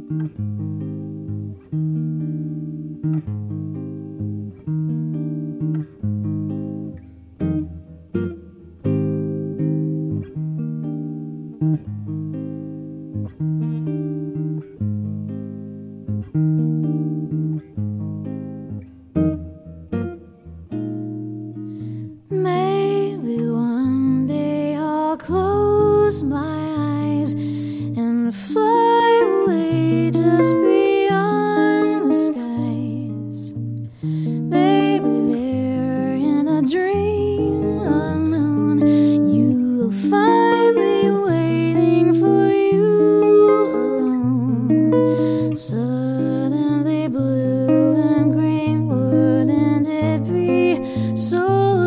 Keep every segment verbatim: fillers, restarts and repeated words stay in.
Maybe one day I'll close my eyes and fly away just beyond the skies. Maybe there in a dream unknown you'll find me waiting for you alone. Suddenly blue and green, wouldn't it be so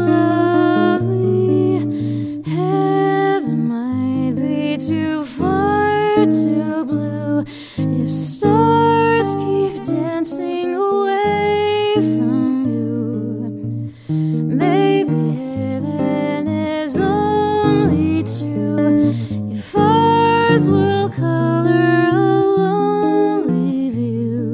too far, too blue, if stars keep dancing away from you? Maybe heaven is only true if ours will color a lonely view.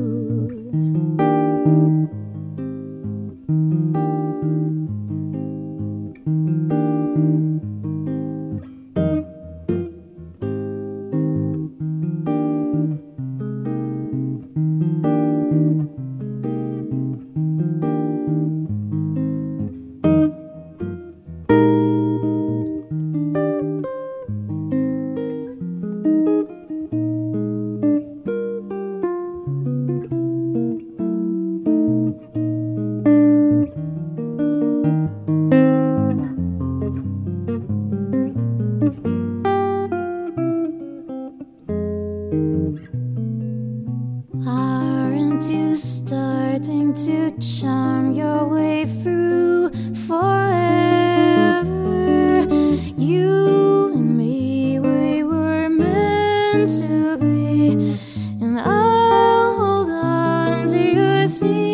Aren't you starting to charm your way through forever? You and me, we were meant to be, and I'll hold on to your secret.